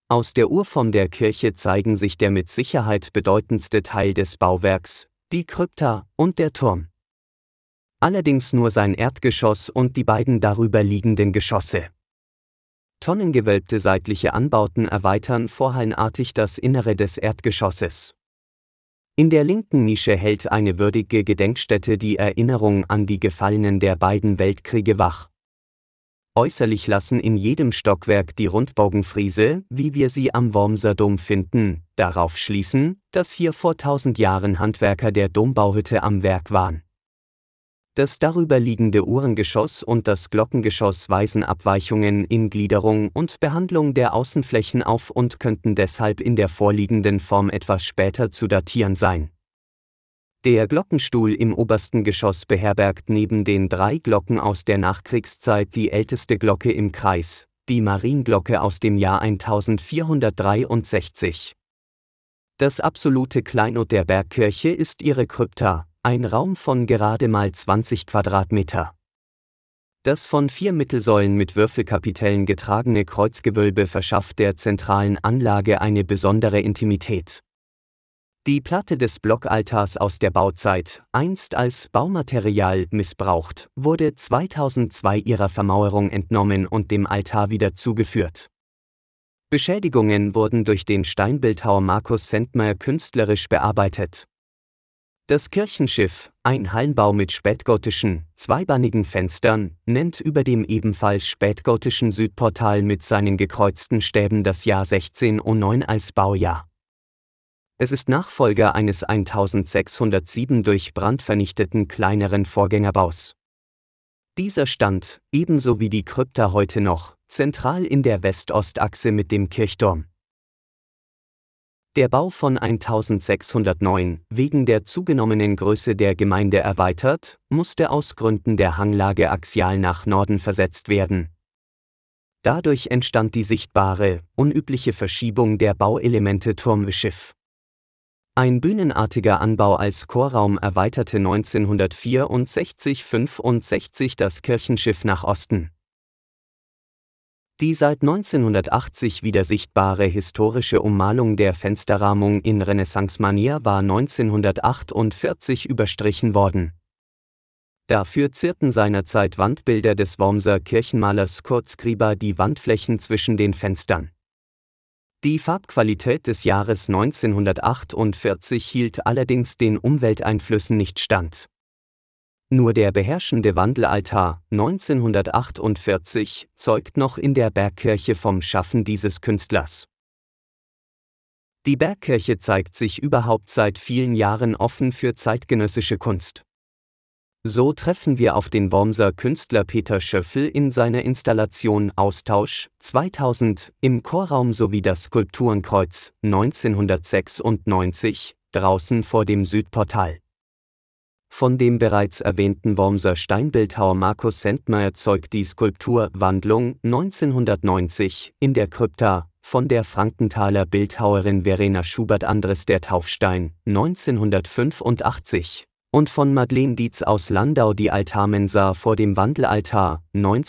Aus der Urform der Kirche zeigen sich der mit Sicherheit bedeutendste Teil des Bauwerks, die Krypta, und der Turm. Allerdings nur sein Erdgeschoss und die beiden darüber liegenden Geschosse. Tonnengewölbte seitliche Anbauten erweitern vorhallenartig das Innere des Erdgeschosses. In der linken Nische hält eine würdige Gedenkstätte die Erinnerung an die Gefallenen der beiden Weltkriege wach. Äußerlich lassen in jedem Stockwerk die Rundbogenfriese, wie wir sie am Wormser Dom finden, darauf schließen, dass hier vor 1000 Jahren Handwerker der Dombauhütte am Werk waren. Das darüber liegende Uhrengeschoss und das Glockengeschoss weisen Abweichungen in Gliederung und Behandlung der Außenflächen auf und könnten deshalb in der vorliegenden Form etwas später zu datieren sein. Der Glockenstuhl im obersten Geschoss beherbergt neben den 3 Glocken aus der Nachkriegszeit die älteste Glocke im Kreis, die Marienglocke aus dem Jahr 1463. Das absolute Kleinod der Bergkirche ist ihre Krypta, ein Raum von gerade mal 20 Quadratmeter. Das von 4 Mittelsäulen mit Würfelkapitellen getragene Kreuzgewölbe verschafft der zentralen Anlage eine besondere Intimität. Die Platte des Blockaltars aus der Bauzeit, einst als Baumaterial missbraucht, wurde 2002 ihrer Vermauerung entnommen und dem Altar wieder zugeführt. Beschädigungen wurden durch den Steinbildhauer Markus Sentmer künstlerisch bearbeitet. Das Kirchenschiff, ein Hallenbau mit spätgotischen, zweibannigen Fenstern, nennt über dem ebenfalls spätgotischen Südportal mit seinen gekreuzten Stäben das Jahr 1609 als Baujahr. Es ist Nachfolger eines 1607 durch Brand vernichteten kleineren Vorgängerbaus. Dieser stand, ebenso wie die Krypta heute noch, zentral in der West-Ost-Achse mit dem Kirchturm. Der Bau von 1609, wegen der zugenommenen Größe der Gemeinde erweitert, musste aus Gründen der Hanglage axial nach Norden versetzt werden. Dadurch entstand die sichtbare, unübliche Verschiebung der Bauelemente Turmschiff. Ein bühnenartiger Anbau als Chorraum erweiterte 1964/65 das Kirchenschiff nach Osten. Die seit 1980 wieder sichtbare historische Ummalung der Fensterrahmung in Renaissance-Manier war 1948 überstrichen worden. Dafür zierten seinerzeit Wandbilder des Wormser Kirchenmalers Kurt Skriba die Wandflächen zwischen den Fenstern. Die Farbqualität des Jahres 1948 hielt allerdings den Umwelteinflüssen nicht stand. Nur der beherrschende Wandelaltar, 1948, zeugt noch in der Bergkirche vom Schaffen dieses Künstlers. Die Bergkirche zeigt sich überhaupt seit vielen Jahren offen für zeitgenössische Kunst. So treffen wir auf den Wormser Künstler Peter Schöffel in seiner Installation Austausch 2000 im Chorraum sowie das Skulpturenkreuz 1996 draußen vor dem Südportal. Von dem bereits erwähnten Wormser Steinbildhauer Markus Sentmer zeugt die Skulptur Wandlung 1990 in der Krypta, von der Frankenthaler Bildhauerin Verena Schubert-Andres der Taufstein 1985 und von Madeleine Dietz aus Landau die Altarmensa vor dem Wandelaltar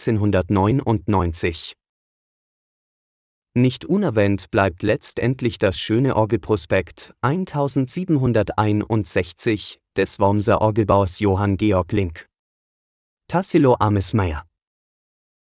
1999. Nicht unerwähnt bleibt letztendlich das schöne Orgelprospekt 1761 des Wormser Orgelbauers Johann Georg Link. Tassilo Amesmeier.